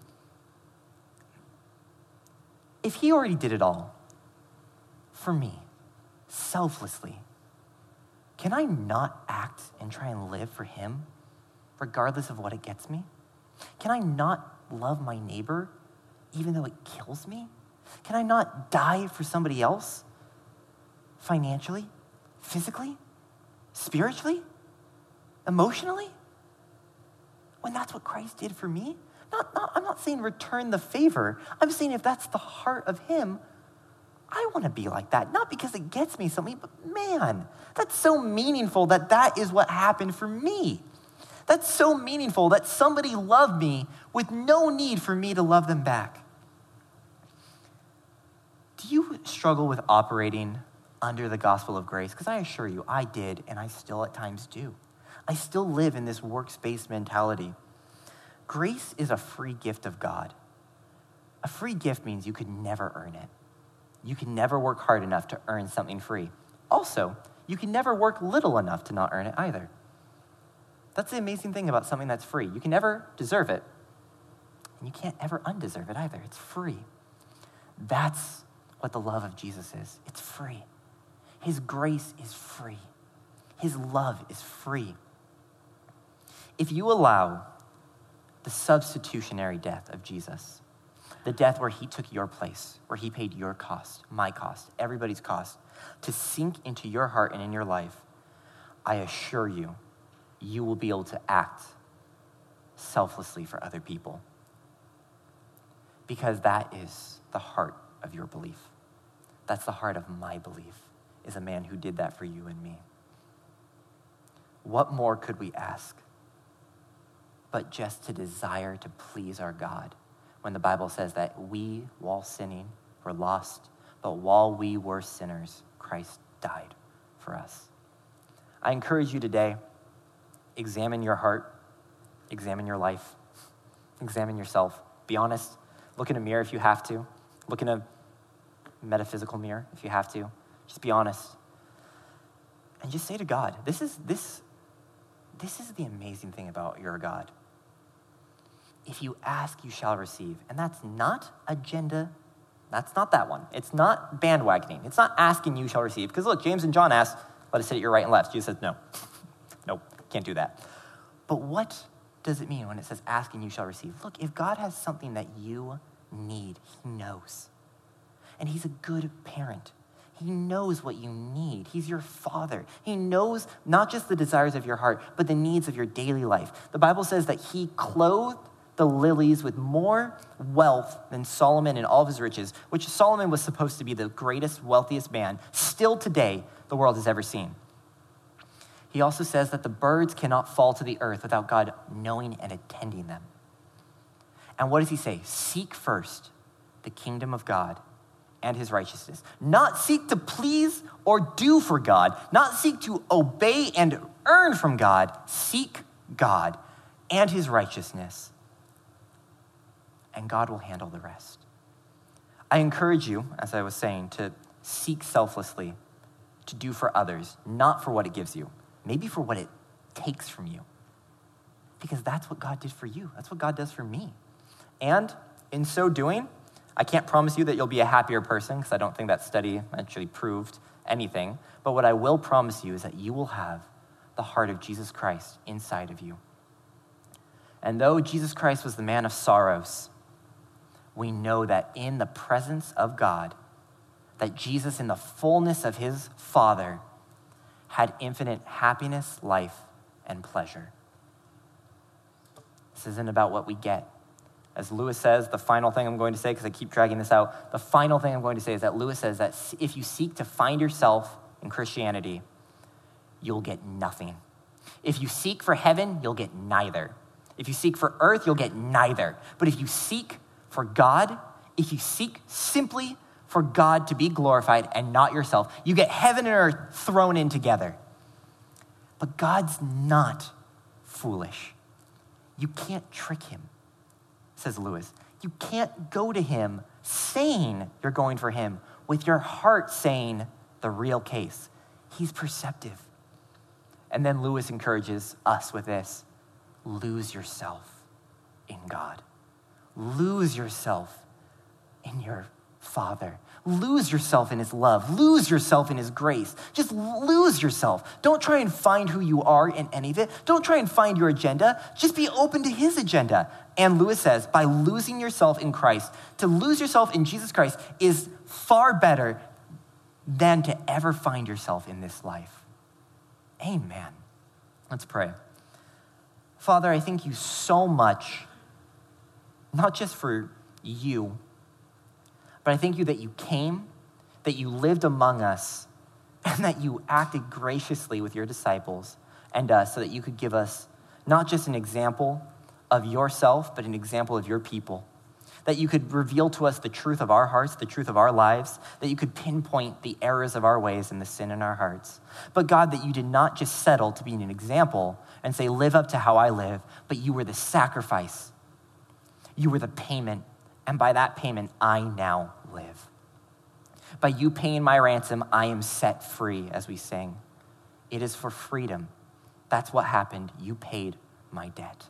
if he already did it all for me, selflessly, can I not act and try and live for him, regardless of what it gets me? Can I not love my neighbor even though it kills me? Can I not die for somebody else? Financially, physically, spiritually, emotionally? When that's what Christ did for me? I'm not saying return the favor. I'm saying if that's the heart of him, I want to be like that. Not because it gets me something, but man, that's so meaningful that is what happened for me. That's so meaningful that somebody loved me with no need for me to love them back. Do you struggle with operating under the gospel of grace? Because I assure you, I did, and I still at times do. I still live in this works-based mentality. Grace is a free gift of God. A free gift means you could never earn it. You can never work hard enough to earn something free. Also, you can never work little enough to not earn it either. That's the amazing thing about something that's free. You can never deserve it, and you can't ever undeserve it either. It's free. That's what the love of Jesus is. It's free. His grace is free. His love is free. If you allow the substitutionary death of Jesus, the death where he took your place, where he paid your cost, my cost, everybody's cost, to sink into your heart and in your life, I assure you, you will be able to act selflessly for other people. Because that is the heart of your belief. That's the heart of my belief, is a man who did that for you and me. What more could we ask but just to desire to please our God when the Bible says that we, while sinning, were lost, but while we were sinners, Christ died for us. I encourage you today, examine your heart, examine your life, examine yourself. Be honest. Look in a mirror if you have to. Look in a metaphysical mirror if you have to. Just be honest. And just say to God, this is the amazing thing about your God. If you ask, you shall receive. And that's not agenda. That's not that one. It's not bandwagoning. It's not asking, you shall receive. Because look, James and John asked, let us sit at your right and left. Jesus says, no. Nope, can't do that. But what does it mean when it says ask and you shall receive? Look, if God has something that you need, he knows. And he's a good parent. He knows what you need. He's your father. He knows not just the desires of your heart, but the needs of your daily life. The Bible says that he clothed the lilies with more wealth than Solomon in all of his riches, which Solomon was supposed to be the greatest, wealthiest man still today the world has ever seen. He also says that the birds cannot fall to the earth without God knowing and attending them. And what does he say? Seek first the kingdom of God and his righteousness. Not seek to please or do for God, not seek to obey and earn from God. Seek God and his righteousness, and God will handle the rest. I encourage you, as I was saying, to seek selflessly, to do for others, not for what it gives you, maybe for what it takes from you. Because that's what God did for you. That's what God does for me. And in so doing, I can't promise you that you'll be a happier person, because I don't think that study actually proved anything. But what I will promise you is that you will have the heart of Jesus Christ inside of you. And though Jesus Christ was the man of sorrows, we know that in the presence of God, that Jesus, in the fullness of his Father, had infinite happiness, life, and pleasure. This isn't about what we get. As Lewis says, the final thing I'm going to say, because I keep dragging this out, the final thing I'm going to say is that Lewis says that if you seek to find yourself in Christianity, you'll get nothing. If you seek for heaven, you'll get neither. If you seek for earth, you'll get neither. But if you seek for God, if you seek simply for God to be glorified and not yourself, you get heaven and earth thrown in together. But God's not foolish. You can't trick him, says Lewis. You can't go to him saying you're going for him with your heart saying the real case. He's perceptive. And then Lewis encourages us with this: lose yourself in God. Lose yourself in your Father. Lose yourself in his love. Lose yourself in his grace. Just lose yourself. Don't try and find who you are in any of it. Don't try and find your agenda. Just be open to his agenda. And Lewis says, by losing yourself in Christ, to lose yourself in Jesus Christ is far better than to ever find yourself in this life. Amen. Let's pray. Father, I thank you so much, not just for you, but I thank you that you came, that you lived among us, and that you acted graciously with your disciples and us so that you could give us not just an example of yourself, but an example of your people. That you could reveal to us the truth of our hearts, the truth of our lives, that you could pinpoint the errors of our ways and the sin in our hearts. But God, that you did not just settle to be an example and say, live up to how I live, but you were the sacrifice. You were the payment, and by that payment, I now live. By you paying my ransom, I am set free, as we sing. It is for freedom. That's what happened. You paid my debt.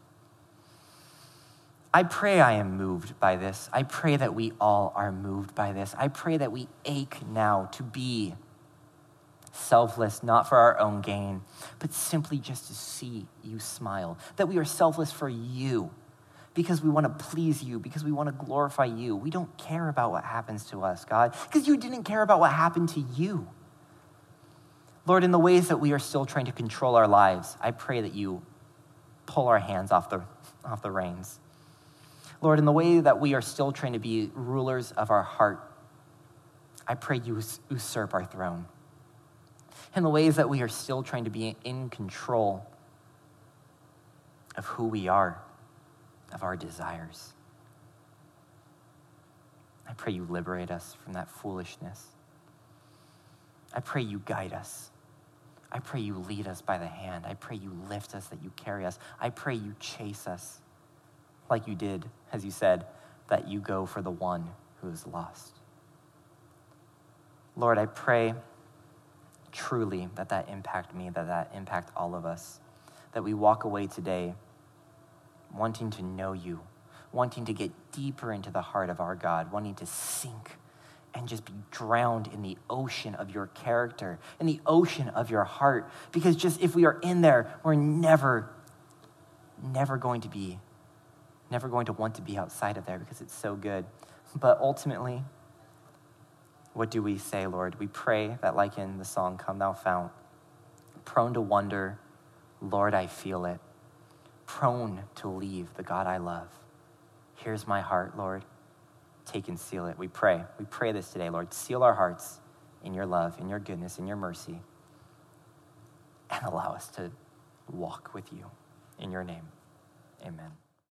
I pray I am moved by this. I pray that we all are moved by this. I pray that we ache now to be selfless, not for our own gain, but simply just to see you smile. That we are selfless for you because we want to please you, because we want to glorify you. We don't care about what happens to us, God, because you didn't care about what happened to you. Lord, in the ways that we are still trying to control our lives, I pray that you pull our hands off the reins. Lord, in the way that we are still trying to be rulers of our heart, I pray you usurp our throne. In the ways that we are still trying to be in control of who we are, of our desires, I pray you liberate us from that foolishness. I pray you guide us. I pray you lead us by the hand. I pray you lift us, that you carry us. I pray you chase us like you did, as you said, that you go for the one who is lost. Lord, I pray truly that impact me, that impact all of us, that we walk away today wanting to know you, wanting to get deeper into the heart of our God, wanting to sink and just be drowned in the ocean of your character, in the ocean of your heart. Because just if we are in there, we're never going to want to be outside of there because it's so good. But ultimately, what do we say, Lord? We pray that, like in the song, Come Thou Fount, prone to wonder, Lord, I feel it. Prone to leave the God I love. Here's my heart, Lord. Take and seal it. We pray this today, Lord. Seal our hearts in your love, in your goodness, in your mercy, and allow us to walk with you in your name. Amen.